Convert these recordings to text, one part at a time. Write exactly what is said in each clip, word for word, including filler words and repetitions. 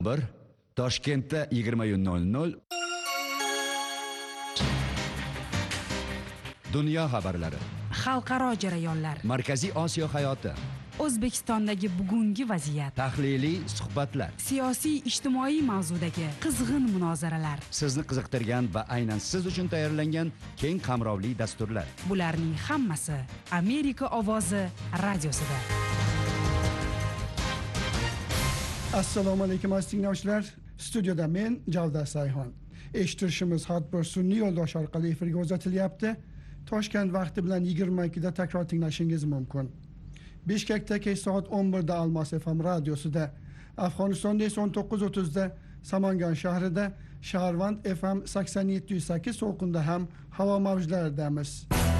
bir Toshkentda yigirma nol nol Dunyo xabarlari, xalqaro jarayonlar, Markaziy Osiyo hayoti, O'zbekistondagi bugungi vaziyat, tahliliy suhbatlar, siyosiy ijtimoiy mavzudagi qizg'in munozaralar, sizni qiziqtirgan va aynan siz uchun tayyorlangan keng qamrovli dasturlar. Bularning hammasi Amerika ovozi radiosida. Assalomu alaykum aziz tinglovchilar. Studiyada men Javdar Sayxon. Eshittirishimiz har bir sun'iy yo'ldosh orqali efirga uzatilyapti. Toshkent vaqti bilan yigirma ikkida takror tinglashingiz mumkin. Bishkekda kech soat o'n birda Almos F M radiosida, Afg'onistonda esa o'n to'qqiz o'ttizda Samangan shahrida, Shaharvand F M sakson yetti nuqta sakkiz to'lqinda ham havo mavjlaridamiz.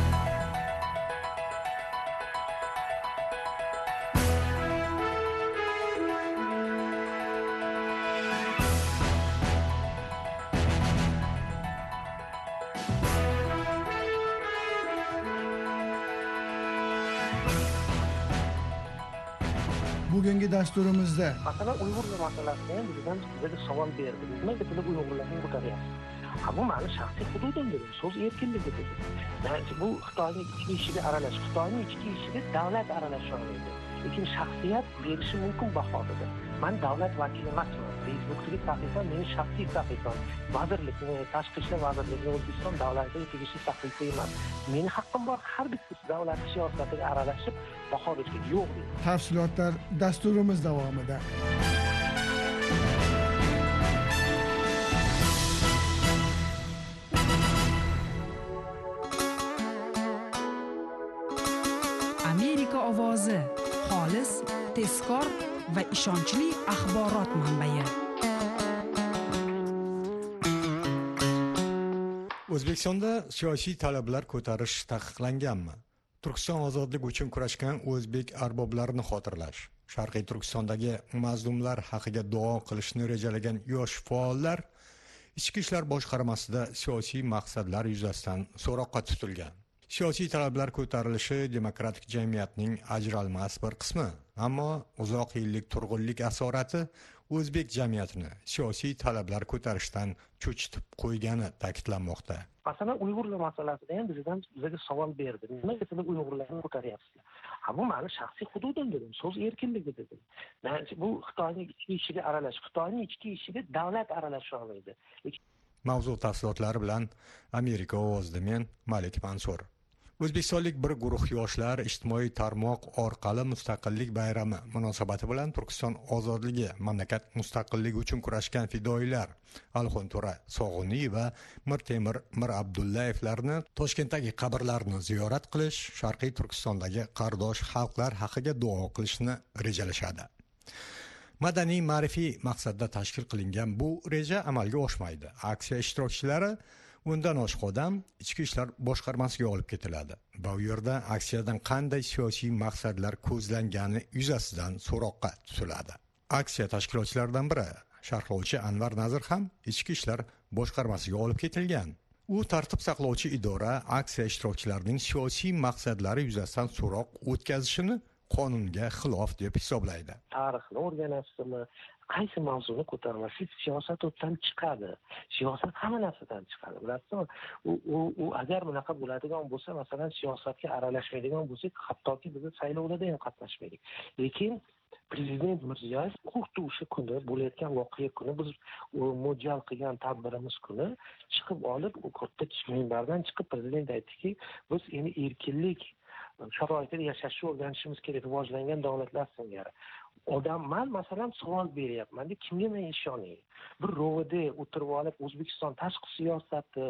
Bugungi dasturimizda masalan Uyg'urlar masalasida ham bizdan bizga savol berdi. Nimaga siz Uyg'urlarni ko'taryapsiz? Ha, bu ma'ni shaxsiy hududim dedi. So'z erkinligi dedi. Yani bu Xitoyning ichki ishiga aralashish, Xitoyning ichki ishiga davlat aralasha olmaydi. Lekin shaxsiyat berishi mumkin bahodir. Men davlat vakili emasman. Facebookdagi sahifam mening shaxsiy sahifam. Vazirlikni, tashqi ishlar vazirligi, O'zbekiston davlatiga tegishli sahifa emas. Mening haqqim bor har bitta davlat siyosatiga aralashib baho berishga yo'q deydi. Tafsilotlar dasturimiz davomida. Amerika ovozi, xolis, tezkor va ishonchli axborot manbai. O'zbekistonda siyosiy talablar ko'tarish taqiqlanganmi? Turkiston ozodlik uchun kurashgan o'zbek arboblarini xotirlash, Sharqiy Turkistondagi mazlumlar haqiga duo qilishni rejalagan yosh faollar Ichki ishlar boshqarmasida siyosiy maqsadlar yuzasidan so'roqqa tutilgan. Siyosiy talablar ko'tarilishi demokratik jamiyatning ajralmas bir qismi, ammo uzoq yillik turg'unlik asorati o'zbek jamiyatini siyosiy talablar ko'tarishdan cho'chitib qo'ygani ta'kidlanmoqda. Masalan Uyg'urlar masalasida ham bizdan bizga savol berdi. Nimaga siz Uyg'urlarni ko'taryapsiz? Ha, bu ma'ni shaxsiy hududim dedim. So'z erkinligi dedim. Yani bu Xitoyning ichki ishiga aralashish, Xitoyning ichki ishiga davlat aralasha olmaydi. Mavzu tafsilotlari bilan Amerika ovozida men Malik Mansur. O'zbekistonlik bir guruh yoshlar ijtimoiy tarmoq orqali mustaqillik bayrami munosabati bilan Turkiston ozodligi, mamlakat mustaqilligi uchun kurashgan fidoyilar Alxonto'ra Sog'uniy va Mirtemir Mir Abdullayevlarni Toshkentdagi qabrlarini ziyorat qilish, Sharqiy Turkistondagi qardosh xalqlar haqiga duo qilishni rejalashadi. Madaniy ma'rifiy maqsadda tashkil qilingan bu reja amalga oshmaydi. Aksiya ishtirokchilari undan oshiq odam Ichki ishlar boshqarmasiga olib ketiladi va u yerda aksiyadan qanday siyosiy maqsadlar ko'zlangani yuzasidan so'roqqa tutiladi. Aksiya tashkilotchilaridan biri, sharhlovchi Anvar Nazir ham Ichki ishlar boshqarmasiga olib ketilgan. U tartib saqlovchi idora aksiya ishtirokchilarining siyosiy maqsadlari yuzasidan so'roq o'tkazishini qonunga xilof deb hisoblaydi. Tarixni o'rganasizmi? Qaysi mavzuni ko'tarmasak siyosat o'tdan chiqadi. Siyosat hamma narsadan chiqadi. Bilasizmi? U u u agar bunaqa bo'ladigan bo'lsa, masalan, siyosatga aralashmaydigan bo'lsak, hattoki biz saylovlarda ham qatnashmaydik. Lekin Prezident Mirziyoyev xuddi o'sha kuni bo'layotgan voqea kuni biz mo'ljal qilgan tadbirimiz kuni chiqib olib, u katta minbardan chiqib prezident aytdiki, biz endi erkinlik sharoitida yashashni o'rganishimiz kerak, rivojlangan davlatlar singari. Odamman masalan savol beryapman, kimga men ishonay? Bir rovida o'tirib olib O'zbekiston tashqi siyosati,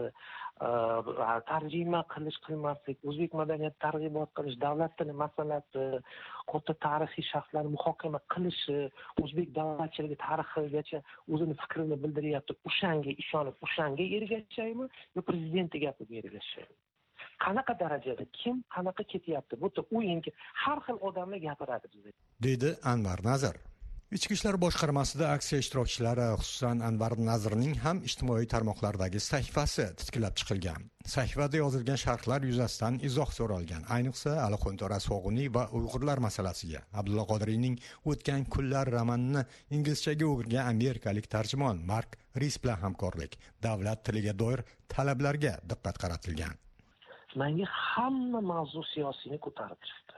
tarjima qilish qilmaslik, o'zbek madaniyat targ'ibot qilish, davlat tili masalasi, katta tarixiy shaxslarni muhokama qilishi, o'zbek davlatchiligi tarixigacha o'zini fikrini bildiryapti. O'shanga ishonib, o'shanga ergashaymi yo prezidentning gapiga ergashaymi? Qanaqa darajada kim qanaqa ketyapti? Bu u endi har xil odamlar gapiradi bizga. Dedi Anvar Nazir. Ichki ishlar boshqarmasida aksiya ishtirokchilari, xususan Anvar Nazirning ham ijtimoiy tarmoqlardagi sahifasi titkilab chiqilgan. Sahifada yozilgan sharhlar yuzasidan izoh so'ralgan, ayniqsa Alixontora Sog'uniy va Uyg'urlar masalasiga. Abdulla Qodiriyning O'tgan kunlar romanini inglizchaga o'girgan amerikalik tarjimon Mark Ris bilan hamkorlik, davlat tiliga doir talablarga diqqat qaratilgan. Menga hamma mavzu siyosiyni ko'tarib chiqdi.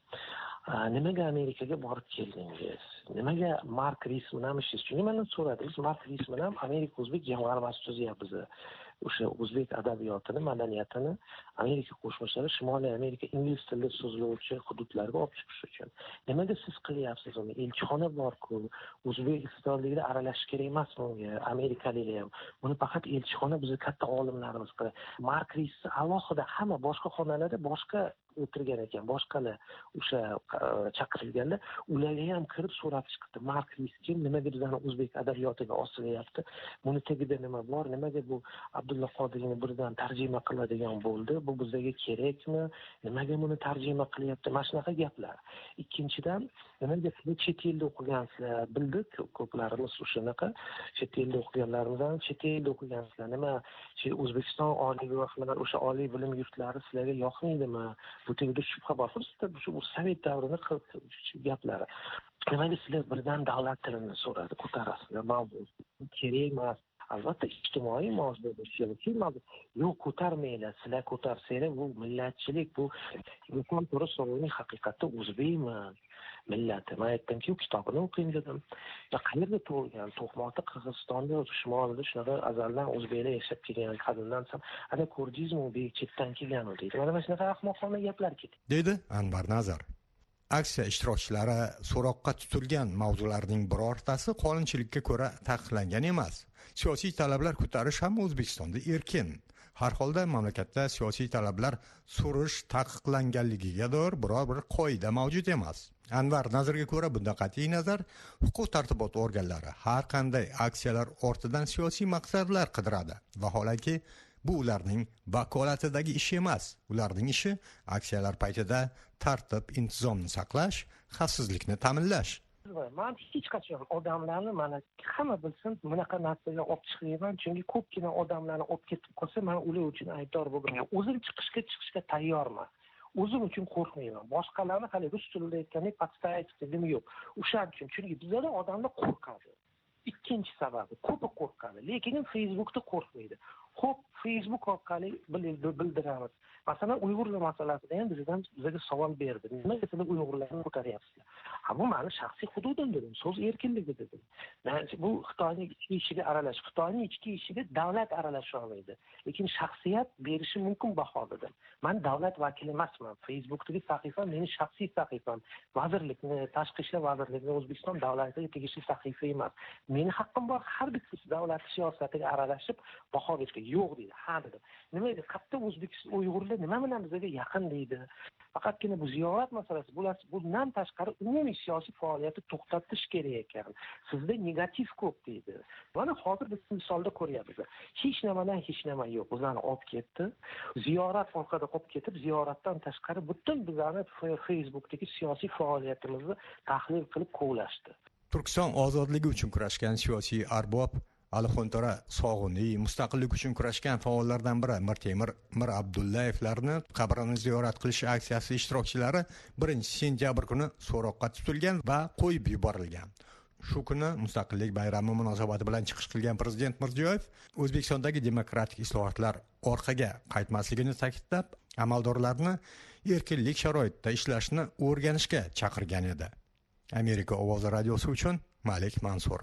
Nimaga Amerikaga borib keldingiz? Nimaga Mark Ris bilan ishlash? Chunki mendan so'radingiz, Mark Ris bilan Amerika o'zbek jamg'armasi tuzyapmiz. O'sha o'zbek adabiyotini, madaniyatini Amerika Qo'shma Shtatlar, Shimoliy Amerika ingliz tilida so'zlovchi hududlarga olib chiqish uchun. Nimaga siz qilyapsiz uni? Elchixona bor-ku, O'zbekistonliklar aralashish kerak emasmi unga? Amerikaliklar ham. Buni faqat elchixona, bizning katta olimlarimiz qiladi. Mark Risni alohida hamma boshqa xonalarda boshqa o'tirgan ekan, boshqalar o'sha chaqirilganda ularga ham kirib so'rab chiqdi. Mark Risga nimaga bizani o'zbek adabiyotiga osilyapti? Buni tagida nima bor? Nimaga bu Abdulla Qodiriyni birdan tarjima qiladigan bo'ldi? Bu bizga kerakmi? Nimaga buni tarjima qilyapti? Mana shunaqa gaplar. Ikkinchidan, nimaga siz chet elda o'qigansizlar? Bildik, ko'plarimiz o'shanaqa chet elda o'qiganlarimizdan chet elda o'qigansizlar. Nima, O'zbekiston oliy guvohlar, o'sha oliy bilim yurtlari sizlarga yoqmaydimi? Bu yerda shubha bor. Shu Sovet davrini gaplari. Nimaga sizlar birdan davlat tilini so'radi, ko'tarasizlar? Mavzu kerak emas. Albatta ijtimoiy mavzu, siyosiy mavzu. Yo'q, ko'tarmaylar. Sizlar ko'tarsanglar, bu millatchilik, bu inson turi so'rovning haqiqatda o'zbekmi? Millati. Men aytdimki, kitobini o'qing dedim. Ya qayerda tug'ilgan? To'qmoqda, Qirg'izistonda, shimolida shunaqa azaldan o'zbeklar yashab kelgan, qadimdan ham ana ko'rdingizmi, u chetdan kelgan deydi. Mana shunaqa ahmoqona gaplar ketdi. Deydi Anvar Nazir. Aksiya ishtirokchilari so'roqqa tutilgan mavzularning birortasi qonunchilikka ko'ra taqiqlangan emas. Siyosiy talablar ko'tarish ham O'zbekistonda erkin. Har holda mamlakatda siyosiy talablar so'rish taqiqlanganligiga doir biror bir qoida mavjud emas. Anvar Nazirga ko'ra, bunda qat'iy nazar huquq tartibot organlari har qanday aksiyalar ortidan siyosiy maqsadlar qidiradi. Vaholanki, bu ularning vakolatidagi ish emas. Ularning ishi aksiyalar paytida tartib, intizomni saqlash, xavfsizlikni ta'minlash. Men hech qachon odamlarni mana hamma bilsin, bunaqa narsaga olib chiqmayman, chunki ko'pgina odamlarni olib ketib qolsa, men ular uchun aybdor bo'lmayman. O'zim chiqishga chiqishga tayyorman. O'zim uchun qo'rqmayman. Boshqalarni hali rus tilida aytgandek podstavite'im yo'q. O'shaning uchun, chunki bizda odamlar qo'rqadi. Ikkinchi sababi, ko'pi qo'rqadi, lekin Facebookda qo'rqmaydi. Xo'p, Facebook orqali bildiramiz. Masalan, Uyg'urlar masalasida ham bizdan bizga savol berdi. Nimaga sizlar Uyg'urlarni ko'taryapsizlar? Ha, bu meni shaxsiy hududim dedim. So'z erkinligi dedim. Men bu Xitoyning ichki ishiga aralashish, Xitoyning ichki ishiga davlat aralasha olmaydi. Lekin shaxsiyat berishi mumkin baho dedim. Men davlat vakili emasman. Facebookdagi sahifam mening shaxsiy sahifam. Vazirlikni, Tashqi ishlar vazirligini, O'zbekiston davlatiga tegishli sahifa emas. Mening haqqim bor har bir davlat siyosatiga aralashib baho berishga. Yo'q deydi. Ha dedim. Nima edi? Qatta O'zbekiston Uyg'urlar nima bilan bizga yaqin deydi. Faqatgina bu ziyorat masalasi. Bular bundan tashqari umumiy siyosiy faoliyatni to'xtatish kerak ekan. Sizda negativ ko'p deydi. Mana hozir biz misolda ko'ryapmiz. Hech nimadan hech nima yo'q. Bizlarni olib ketdi. Ziyorat orqada qolib ketib, ziyoratdan tashqari butun bizlarni Facebookdagi siyosiy faoliyatimizni tahlil qilib qovlashdi. Turkiston ozodligi uchun kurashgan siyosiy arbob Alixontora Sog'uniy, mustaqillik uchun kurashgan faollardan biri Mirtemir Mir Abdullayevlarni qabrini ziyorat qilish aksiyasi ishtirokchilari birinchi sentyabr kuni so'roqqa tutilgan va qo'yib yuborilgan. Shu kuni Mustaqillik bayrami munosabati bilan chiqish qilgan Prezident Mirziyoyev O'zbekistondagi demokratik islohotlar orqaga qaytmasligini ta'kidlab, amaldorlarni erkinlik sharoitida ishlashni o'rganishga chaqirgan edi. Amerika ovozi radiosi uchun Malik Mansur.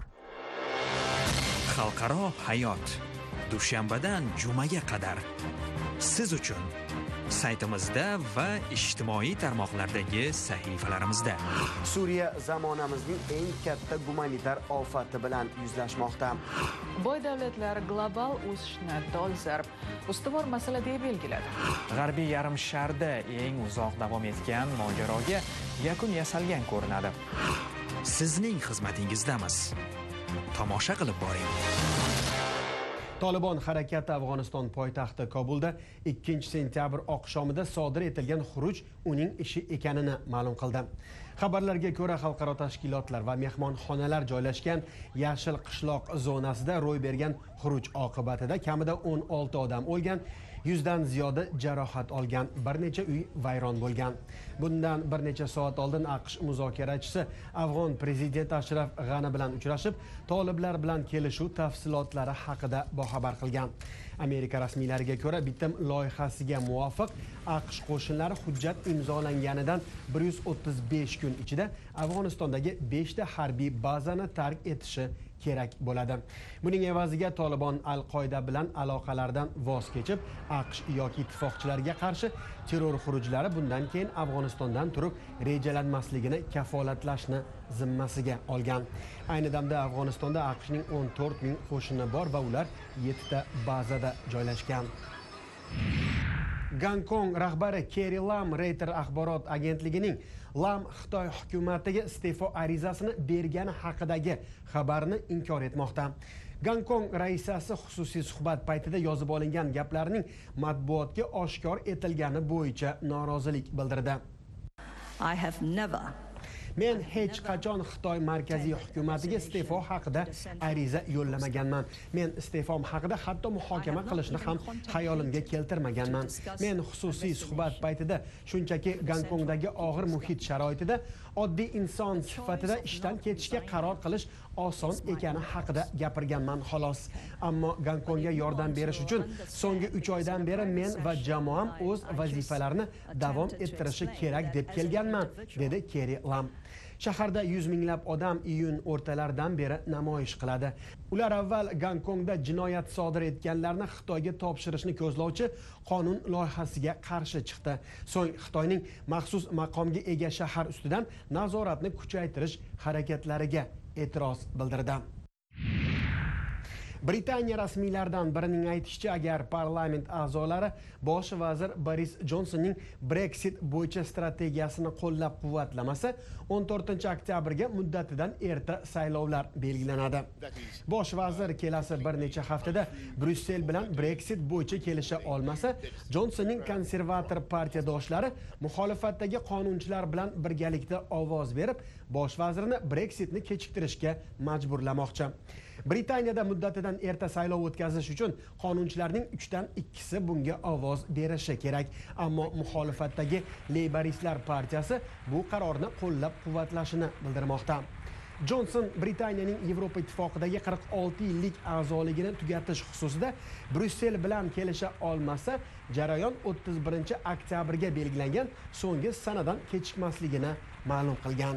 Xalqaro hayot dushanbadan jumaga qadar siz uchun saytimizda va ijtimoiy tarmoqlardagi sahifalarimizda. Suriya zamonamizning eng katta gumanitar ofati bilan yuzlashmoqda. Boy davlatlar global o'sishni dolzarb ustuvor masala deb belgiladi. G'arbiy yarim sharda eng uzoq davom etgan mojaroga yakun yasalgan ko'rinadi. Sizning xizmatingizdamiz. Tomosha qilib boring. Tolibon harakati Afg'oniston poytaxti Kobulda ikkinchi sentyabr oqshomida sodir etilgan xuruj uning ishi ekanini ma'lum qildi. Xabarlarga ko'ra, xalqaro tashkilotlar va mehmonxonalar joylashgan Yashil qishloq zonasida ro'y bergan xuruj oqibatida kamida o'n olti odam o'lgan, yuzdan ziyodi jarohat olgan, bir necha uy vayron bo'lgan. Bundan bir necha soat oldin AQSh muzokarachisi Afg'on prezidenti Ashraf G'ani bilan uchrashib, toliblar bilan kelishuv tafsilotlari haqida boxabar qilgan. Amerika rasmiylariga ko'ra, bitim loyihasiga muvofiq AQSh qo'shinlari hujjat imzolanganidan bir yuz o'ttiz besh kun ichida Afg'onistondagi beshta harbiy bazani tark etishi kerak bo'ladi. Buning evaziga Tolibon Al-Qoida bilan aloqalardan voz kechib, AQSh yoki ittifoqchilarga qarshi terror xurujlari bundan keyin Afg'onistondan turib rejalanmasligini kafolatlashni zimmasiga olgan. Ayni damda Afg'onistonda AQShning o'n to'rt ming qo'shini bor va ular yettita bazada joylashgan. Gonkong rahbari Carrie Lam Reuters axborot agentligining Lam Xitoy hukumatiga iste'fo arizasini bergani haqidagi xabarni inkor etmoqda. Gonkong raisasi xususiy suhbat paytida yozib olingan gaplarning matbuotga oshkor etilgani bo'yicha norozilik bildirdi. I have never Men hech qachon Xitoy markaziy hukumatiga iste'fo haqida ariza yo'llamaganman. Men iste'fom haqida hatto muhokama qilishni ham xayolimga keltirmaganman. Men xususiy suhbat paytida shunchaki Gonkongdagi og'ir muhit sharoitida oddiy inson sifatida ishdan ketishga qaror qilish oson ekani haqida gapirganman xolos. Ammo Gonkongga yordam berish uchun so'nggi uch oydan beri men va jamoam o'z vazifalarini davom ettirishi kerak deb kelganman, dedi Carrie Lam. Shaharda yuz minglab odam iyun o'rtalaridan beri namoyish qiladi. Ular avval Gonkongda jinoyat sodir etganlarni Xitoyga topshirishni ko'zlovchi qonun loyihasiga qarshi chiqdi. So'ng Xitoyning maxsus maqomga ega shahar ustidan nazoratni kuchaytirish harakatlariga e'tiroz bildirdi. Britaniya rasmiylaridan birining aytishicha, agar parlament a'zolari bosh vazir Boris Johnsonning Brexit bo'yicha strategiyasini qo'llab-quvvatlamasa, o'n to'rtinchi oktyabrga muddatidan erta saylovlar belgilanadi. Bosh vazir kelasi bir necha haftada Bryussel bilan Brexit bo'yicha kelisha olmasa, Johnsonning konservator partiyadoshlari muxolifatdagi qonunchilar bilan birgalikda ovoz berib, bosh vazirni Brexitni kechiktirishga majburlamoqchi. Britaniyada muddatidan erta saylov o'tkazish uchun qonunchilarning uchdan ikkisi bunga ovoz berishi kerak. Ammo muxolifatdagi Leyboristlar partiyasi bu qarorni qo'llab-quvvatlashini bildirmoqda. Johnson Britaniyaning Yevropa ittifoqidagi qirq olti yillik a'zoligini tugatish xususida Bryussel bilan kelisha olmasa, jarayon o'ttiz birinchi oktyabrga belgilangan so'nggi sanadan kechikmasligini ma'lum qilgan.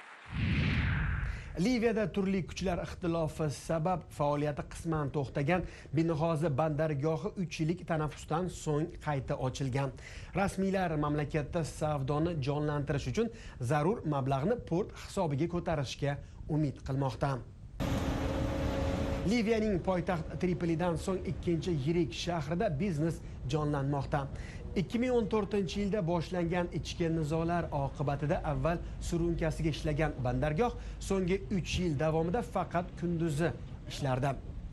Liviyada turli kuchlar ixtilofi sabab faoliyati qisman to'xtagan Beng'ozi bandargohi uch yillik tanaffusdan so'ng qayta ochilgan. Rasmiylar mamlakatda savdoni jonlantirish uchun zarur mablag'ni port hisobiga ko'tarishga umid qilmoqda. Liviyaning poytaxt Tripolidan so'ng ikkinchi yirik shahrida biznes jonlanmoqda. ikki ming o'n to'rtinchi yilda boshlangan ichki nizolar oqibatida avval surunkasiga ishlagan bandargoh so'nggi uch yil davomida faqat kunduzi ishlardi.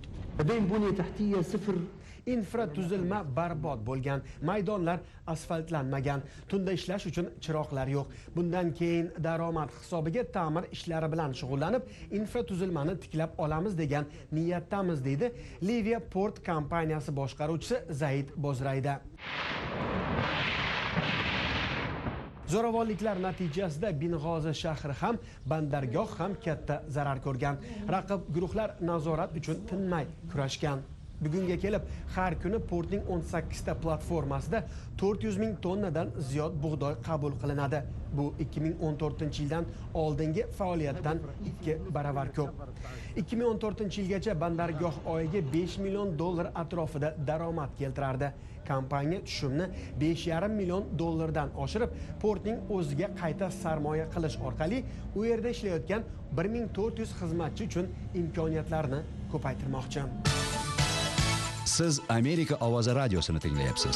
Infratuzilma barbod bo'lgan, maydonlar asfaltlanmagan, tunda ishlash uchun chiroqlar yo'q. Bundan keyin daromad hisobiga ta'mir ishlari bilan shug'ullanib, infratuzilmani tiklab olamiz degan niyatdamiz, deydi Liviya Port kompaniyasi boshqaruvchisi Zaid Bozrayda. Zo'ravonliklar natijasida Beng'ozi shahri ham, bandargoh ham katta zarar ko'rgan. Raqib guruhlar nazorat uchun tinmay kurashgan. Bugunga kelib, har kuni portning o'n sakkizta platformasida to'rt yuz ming tonnadan ziyod bug'doy qabul qilinadi. Bu ikki ming o'n to'rtinchi yildan oldingi faoliyatdan ikki baravar ko'p. ikki ming o'n to'rtinchi yilgacha bandargoh oyiga besh million dollar atrofida daromad keltirardi. Kompaniya tushumni besh yarim million dollardan oshirib, portning o'ziga qayta sarmoya qilish orqali u yerda ishlayotgan bir ming to'rt yuz xizmatchi uchun imkoniyatlarni ko'paytirmoqchi. Siz Amerika ovozi radiosini tinglayapsiz.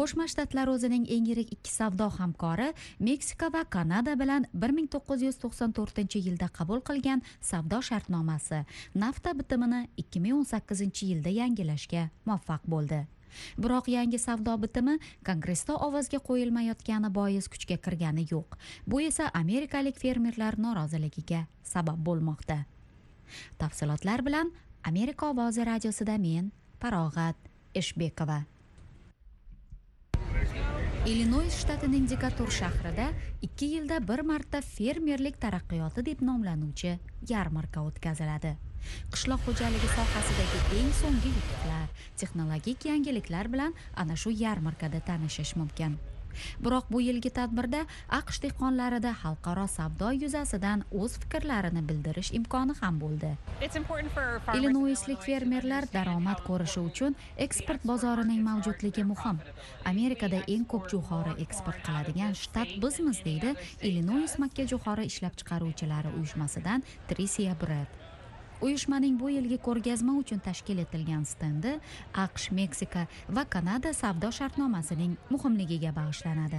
Qo'shma Shtatlar o'zining eng yirik ikki savdo hamkori Meksika va Kanada bilan bir ming to'qqiz yuz to'qson to'rtinchi yilda qabul qilgan savdo shartnomasi nafta bitimini ikki ming o'n sakkizinchi yilda yangilashga muvaffaq bo'ldi. Biroq yangi savdo bitimi Kongressda ovozga qo'yilmayotgani bois kuchga kirgani yo'q. Bu esa amerikalik fermerlar noroziligiga sabab bo'lmoqda. Tafsilotlar bilan Amerika ovozi radiosida men Farog'at Eshbekova. Illinois shtatining Dekatur shahrida ikki yilda bir marta fermerlik taraqqiyoti deb nomlanuvchi yarmarka o'tkaziladi. Qishloq xo'jaligi sohasidagi eng so'nggi yutuqlar, texnologik yangiliklar bilan ana shu yarmarkada tanishish mumkin. Biroq bu yilgi tadbirda AQSh dehqonlarida xalqaro savdo yuzasidan o'z fikrlarini bildirish imkoni ham bo'ldi. Illinoislik fermerlar daromad ko'rishi uchun eksport bozorining mavjudligi muhim. Amerikada eng ko'p jo'xori eksport qiladigan shtat bizmiz, deydi Illinois makka jo'xori ishlab chiqaruvchilari uyushmasidan Tricia Brett. Uyushmaning bu yilgi ko'rgazma uchun tashkil etilgan stendi AQSh, Meksika va Kanada savdo shartnomasining muhimligiga bag'ishlanadi.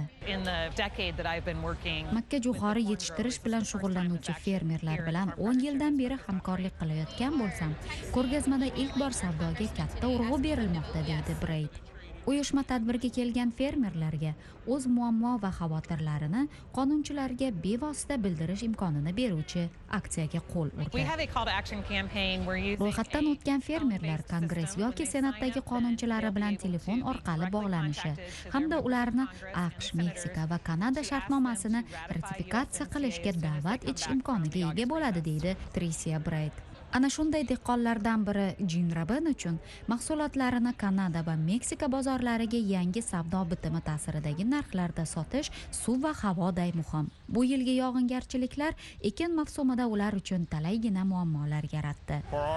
Makka jo'xori yetishtirish bilan shug'ullanuvchi fermerlar bilan o'n yildan beri hamkorlik qilayotgan bo'lsam, ko'rgazmada ilk bor savdoga katta urg'u berilmoqda, deydi Braid. Uyushma tadbirga kelgan fermerlarga o'z muammo va xavotirlarini qonunchilarga bevosita bildirish imkonini beruvchi aksiyaga qo'l urdi. Ro'yxatdan o'tgan fermerlar Kongress yoki Senatdagi qonunchilari bilan telefon orqali bog'lanishi hamda ularni AQSh, Meksika va Kanada shartnomasini ratifikatsiya qilishga da'vat etish imkoniga ega bo'ladi, deydi Tricia Brett. Ana shunday dehqonlardan biri Jim Rabin uchun mahsulotlarini Kanada va Meksika bozorlariga yangi savdo bitimi ta'siridagi narxlarda sotish suv va havoday muhim. Bu yilgi yog'ingarchiliklar ekin mavsumida ular uchun talaygina muammolar yaratdi.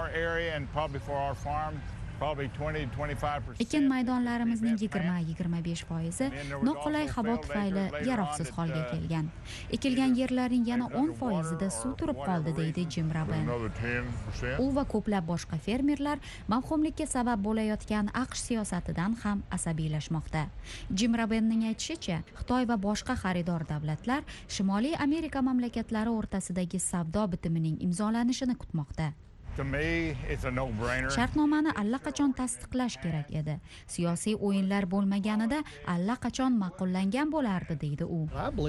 Ekin maydonlarimizning yigirma yigirma besh foizi noqulay havo tufayli yaroqsiz holga kelgan. Ekilgan yerlarning yana o'n foizida suv turib qoldi, deydi Jim Rabin. U va ko'plab boshqa fermerlar mavhumlikka sabab bo'layotgan AQSh siyosatidan ham asabiylashmoqda. Jim Rabinning aytishicha, Xitoy va boshqa xaridor davlatlar Shimoliy Amerika mamlakatlari o'rtasidagi savdo bitimining imzolanishini kutmoqda. Shartnomani allaqachon tasdiqlash kerak edi. Siyosiy o'yinlar bo'lmaganida allaqachon ma'qullangan bo'lardi, deydi u.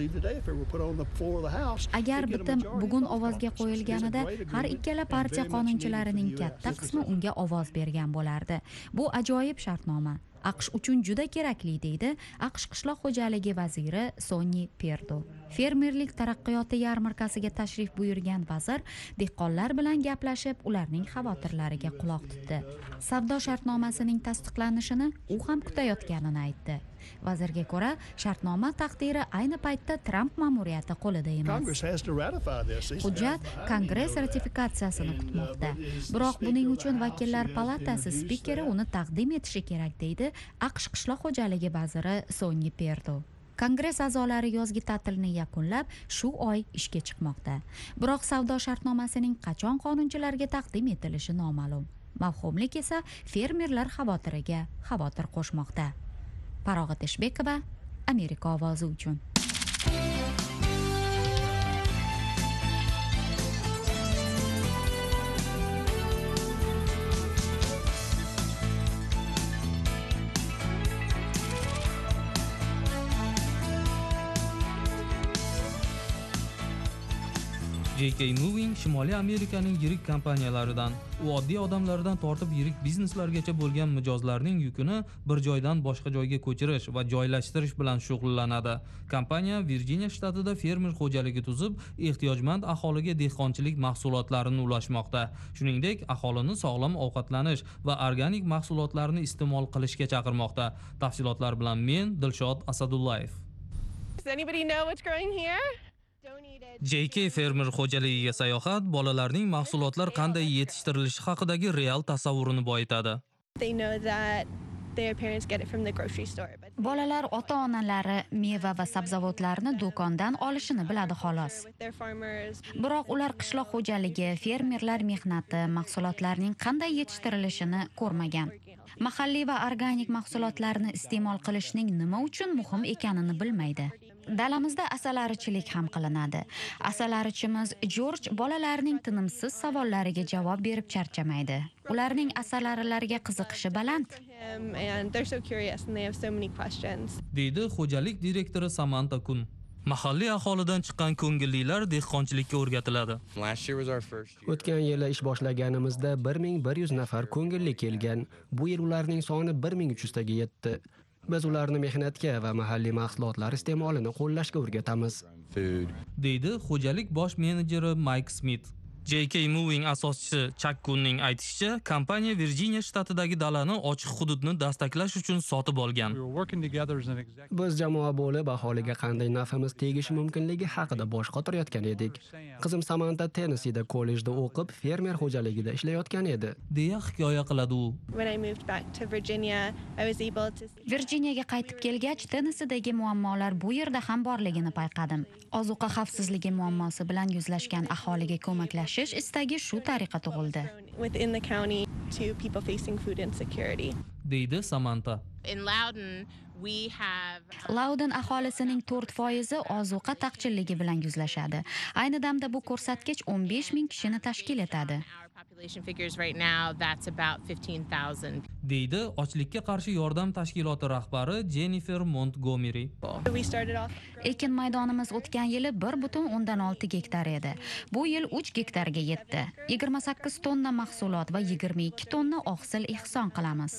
Agar bitim bugun ovozga qo'yilganida har ikkala partiya qonunchilarining katta qismi unga ovoz bergan bo'lardi. Bu ajoyib shartnoma. AQSh uchun juda kerakli, deydi AQSh qishloq xo'jaligi vaziri Sonny Perdo. Fermerlik taraqqiyoti yarmarkasiga tashrif buyurgan vazir dehqonlar bilan gaplashib, ularning xavotirlariga quloq tutdi. Savdo shartnomasining tasdiqlanishini u ham kutayotganini aytdi. Vazirga ko'ra, shartnoma taqdiri ayni paytda Trump ma'muriyati qo'lida emas. Hujjat Kongress ratifikatsiyasini kutmoqda. Biroq buning uchun vakillar palatasi spikeri uni taqdim etishi kerak, deydi AQSh qishloq xo'jaligi vaziri Sonny Perdo. Kongress a'zolari yozgi ta'tilni yakunlab, shu oy ishga chiqmoqda. Biroq savdo shartnomasining qachon qonunchilarga taqdim etilishi noma'lum. Mavhumlik esa fermerlar xavotiriga xavotir qo'shmoqda. Farog'at Eshbekova, Amerika ovozi uchun. J K Moving Shimoliy Amerikaning yirik kompaniyalaridan, u oddiy odamlardan tortib yirik bizneslargacha bo'lgan mijozlarning yukini bir joydan boshqa joyga ko'chirish va joylashtirish bilan shug'ullanadi. Kompaniya Virjiniya shtatida fermer xo'jaligi tuzib, ehtiyojmand aholiga dehqonchilik mahsulotlarini ulashmoqda. Shuningdek, aholini sog'lom ovqatlanish va organik mahsulotlarni iste'mol qilishga chaqirmoqda. Tafsilotlar bilan men Dilshod Asadullayev. Does anybody know what's growing here? J K fermer xo'jaligiga sayohat bolalarning mahsulotlar qanday yetishtirilishi haqidagi real tasavvurini boyitadi. They know that their parents get it from the grocery store. But Bolalar ota-onalari meva va sabzavotlarni do'kondan olishini biladi xolos. Biroq ular qishloq xo'jaligi, fermerlar mehnati, mahsulotlarning qanday yetishtirilishini ko'rmagan. Mahalliy va organik mahsulotlarni iste'mol qilishning nima uchun muhim ekanini bilmaydi. Dalamizda asalarichilik ham qilinadi. Asalarichimiz Jorj bolalarning tinimsiz savollariga javob berib charchamaydi. Ularning asalarilariga qiziqishi baland. Deydi xo'jalik direktori Samantha Kun. Mahalliy aholidan chiqqan ko'ngillilar dehqonchilikka o'rgatiladi. O'tgan yili ish boshlaganimizda bir ming bir yuz nafar ko'ngilli kelgan. Bu yil ularning soni bir ming uch yuz taga yetdi. Biz ularni mehnatga va mahalliy mahsulotlar iste'molini qo'llashga o'rgatamiz. Deydi xo'jalik bosh menejeri Mike Smith. J K Moving asoschisi Chuck Kunning aytishicha, kompaniya Virjiniya shtatidagi dalani ochiq hududni dastaklash uchun sotib olgan. Biz jamoa bo'lib aholiga qanday nafimiz tegishi mumkinligi haqida bosh qotirayotgan edik. Qizim Samantha Tennesseeda kollejda o'qib, fermer xo'jaligida ishlayotgan edi. deya hikoya qiladi u. Virjiniyaga qaytib kelgach, Tennesseedagi muammolar bu yerda ham borligini payqadim. Ozuqa xavfsizligi muammosi bilan yuzlashgan aholiga ko'maklash istagi shu tariqa tug'ildi. Deydi Samantha. Loudon aholisining to'rt foizi ozuqa taqchilligi bilan yuzlashadi. Ayni damda bu ko'rsatkich o'n besh ming kishini tashkil etadi. Deydi ochlikka qarshi yordam tashkiloti rahbari Jennifer Montgomery. Ekin maydonimiz o'tgan yili bir butun o'ndan olti gektar edi. Bu yil uch gektarga yetdi. yigirma sakkiz tonna mahsulot va yigirma ikki tonna oqsil ehson qilamiz.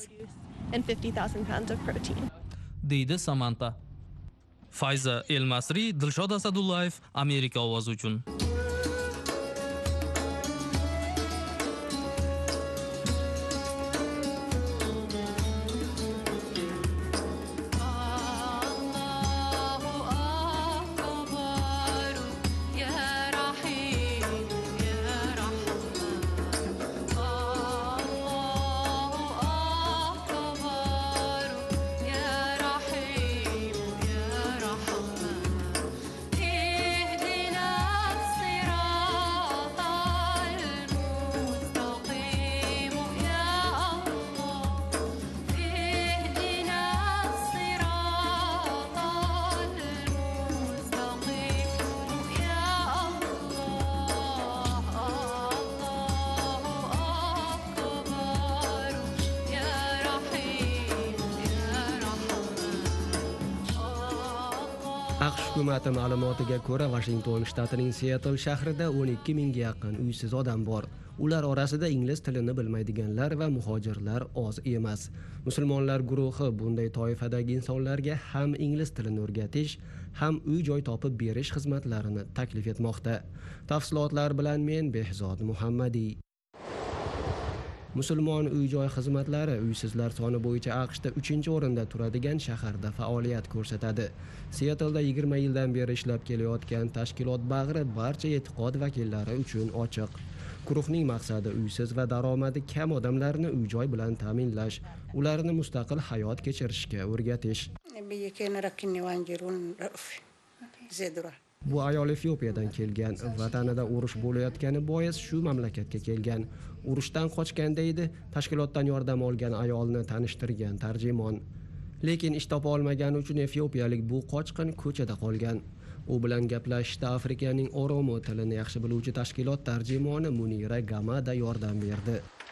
Deydi Samantha. Fayza Elmasri, Dilshod Asadullayev, Amerika ovozi uchun. AQSh hukumati ma'lumotiga ko'ra, Washington shtatining Seattle shahrida o'n ikki mingga yaqin uysiz odam bor. Ular orasida ingliz tilini bilmaydiganlar va muhojirlar oz emas. Musulmonlar guruhi bunday toifadagi insonlarga ham ingliz tilini o'rgatish, ham uy-joy topib berish xizmatlarini taklif etmoqda. Tafsilotlar bilan men Behzod Muhammadiy. Musulmon uy-joy xizmatlari uysizlar soni bo'yicha AQShda uchinchi o'rinda turadigan shaharda faoliyat ko'rsatadi. Seattleda yigirma yildan beri ishlab kelayotgan tashkilot bag'ri barcha e'tiqod vakillari uchun ochiq. Guruhning maqsadi uysiz va daromadi kam odamlarni uy-joy bilan ta'minlash, ularni mustaqil hayot kechirishga o'rgatish. Bu ayol Efiopiyadan kelgan, vatanida urush bo'layotgani bois shu mamlakatga kelgan. Urushdan qochgan deydi, tashkilotdan yordam olgan ayolni tanishtirgan tarjimon. Lekin ish topa olmagani uchun efiopiyalik bu qochqin ko'chada qolgan. U bilan gaplashishda Afrikaning Oromo tilini yaxshi biluvchi tashkilot tarjimoni Munira Gamada yordam berdi.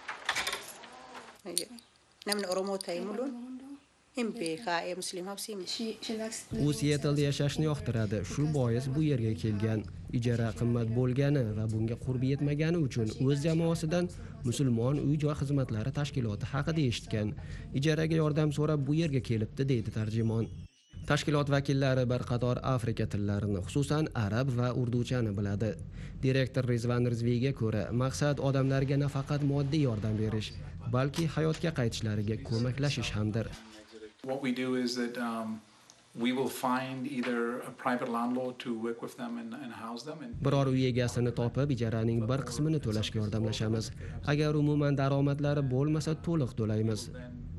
U Seattleda yashashni yoqtiradi, shu bois bu yerga kelgan. Ijara qimmat bo'lgani va bunga qurbi yetmagani uchun o'z jamoasidan musulmon uy-joy xizmatlari tashkiloti haqida eshitgan. Ijaraga yordam so'rab bu yerga kelibdi, deydi tarjimon. Tashkilot vakillari bir qator Afrika tillarini, xususan arab va urduchani biladi. Direktor Rizvan Rizviga ko'ra, maqsad odamlarga nafaqat moddiy yordam berish, balki hayotga qaytishlariga ko'maklashish hamdir. What we do is that um, we will find either a private landlord to work with them and, and house them. And Biror uy egasini topib, ijaraning bir qismini to'lashga yordamlashamiz. Agar umuman daromadlari bo'lmasa, to'liq to'laymiz.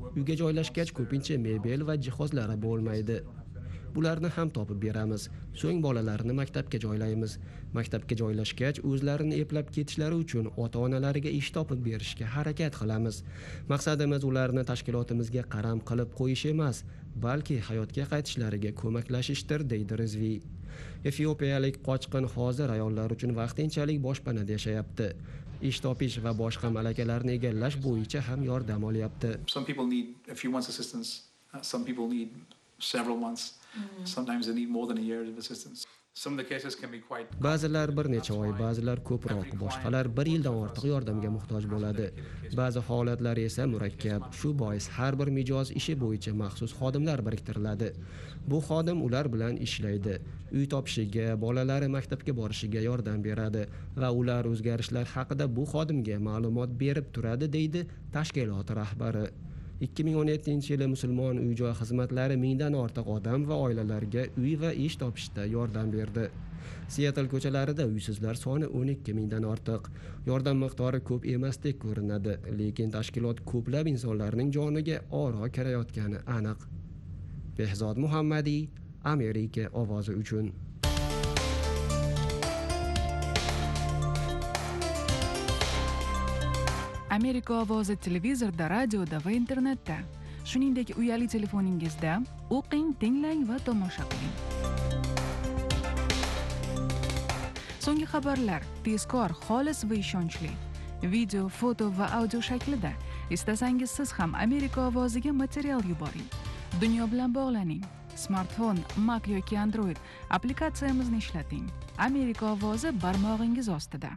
uyga joylashgach ko'pincha mebel va jihozlari bo'lmaydi. Bularni ham topib beramiz. So'ng bolalarni maktabga joylaymiz. Maktabga joylashgach o'zlarini eplab ketishlari uchun ota-onalariga ish topib berishga harakat qilamiz. Maqsadimiz ularni tashkilotimizga qaram qilib qo'yish emas, balki hayotga qaytishlariga ko'maklashishdir, deydi Rizvi. Efiopiyalik qochqin hozir ayollar uchun vaqtinchalik boshpanada yashayapti. Ish topish va boshqa malakalarni egallash bo'yicha ham yordam olyapti. Some people need a few months assistance, uh, some people need several months. Mm-hmm. Sometimes they need more than a year of assistance. Some of the cases can be quite Ba'zilar bir necha oy, ba'zilar ko'proq, boshqalar bir yildan ortiq yordamga muhtoj bo'ladi. Ba'zi holatlar esa murakkab. Shu bois har bir mijoz ishi bo'yicha maxsus xodimlar biriktiriladi. Bu xodim ular bilan ishlaydi. Uy topishiga, bolalari maktabga borishiga yordam beradi va ular o'zgarishlar haqida bu xodimga ma'lumot berib turadi, deydi tashkilot rahbari. ikki ming o'n yettinchi yili musulmon uy-joy xizmatlari mingdan ortiq odam va oilalarga uy va ish topishda yordam berdi. Seattle ko'chalarida uysizlar soni o'n ikki mingdan ortiq. Yordam miqdori ko'p emasdek ko'rinadi, lekin tashkilot ko'plab insonlarning joniga oro kirayotgani aniq. Behzod Muhammadiy, Amerika ovozi uchun. Amerika ovozi televizorda, radioda va internetda, shuningdek uyali telefoningizda o'qing, tinglang va tomosha qiling. So'nggi xabarlar tezkor, xolis va ishonchli. Video, foto va audio shaklida. Istasangiz siz ham Amerika ovoziga material yuboring. Dunyo bilan bog'laning. Smartfon, Mac yoki Android applikatsiyamizni ishlating. Amerika ovozi barmog'ingiz ostida.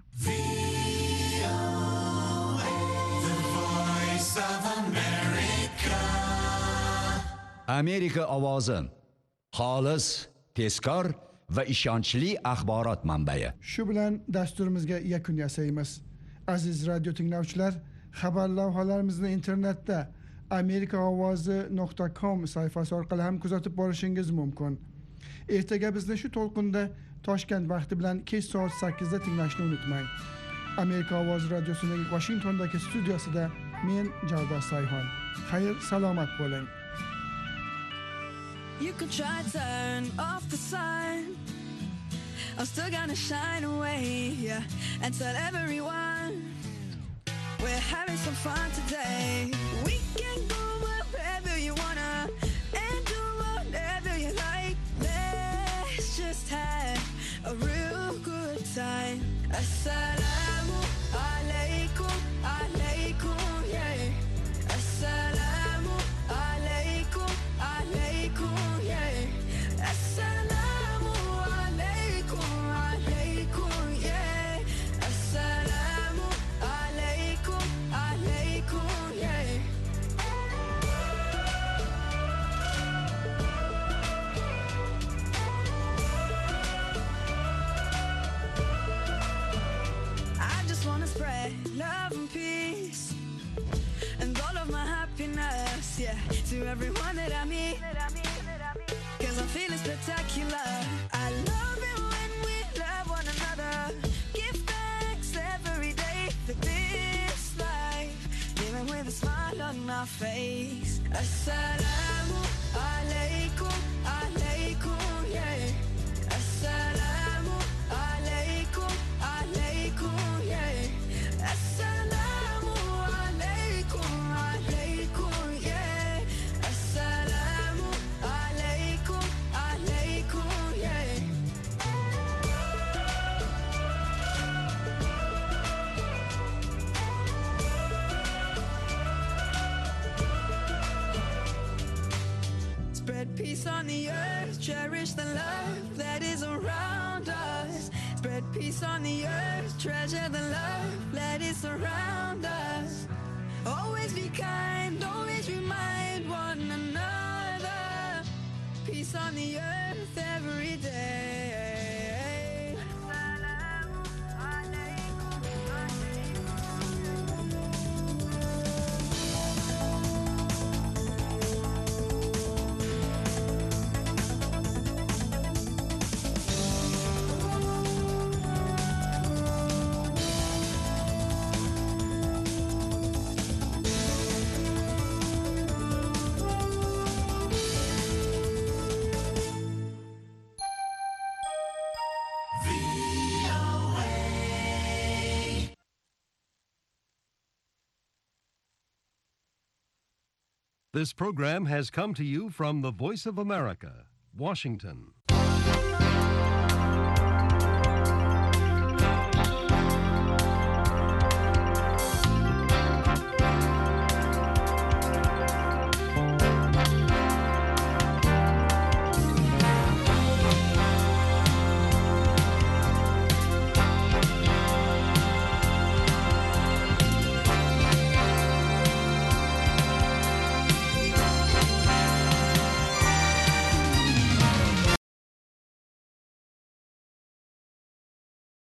Amerika ovozi xolis, tezkor va ishonchli axborot manbai. Shu bilan dasturimizga yakun yasaymiz. Aziz radio tinglovchilar, xabar lavhalarimizni internetda amerika ovozi nuqta com sayfasi orqali ham kuzatib borishingiz mumkin. Ertaga bizni shu to'lqinda Toshkent vaqti bilan kech soat sakkizda tinglashni unutmang. Amerika ovozi radiosining Washingtondagi studiosida men Javdar Sayhon. Xayr, salomat bo'ling. You could try turn off the sun, I'm still gonna shine away, yeah, and tell everyone we're having some fun today. We can go wherever you wanna and do whatever you like. Let's just have a real good time. Assalamu alaikum, alaikum, yeah. Assalamu alaikum, alaikum, yeah. Assalamu alaikum, alaikum, yeah. Assalamu alaikum, alaikum, yeah. I just wanna spread love and peace and all of my happiness, yeah, to everyone that I meet, cause I'm feeling spectacular. I love it when we love one another, give thanks every day for this life, even with a smile on my face. Assalamu alaikum, alaikum, yeah. Assalamu alaikum, alaikum, yeah. Assalamu alaikum, alaikum, yeah. Assalamu alaikum, alaikum, yeah. Spread peace on the earth, cherish the love that is around us. Spread peace on the earth, treasure the love that is around us. Always be kind, always remind one another. Peace on the earth every day. This program has come to you from the Voice of America, Washington.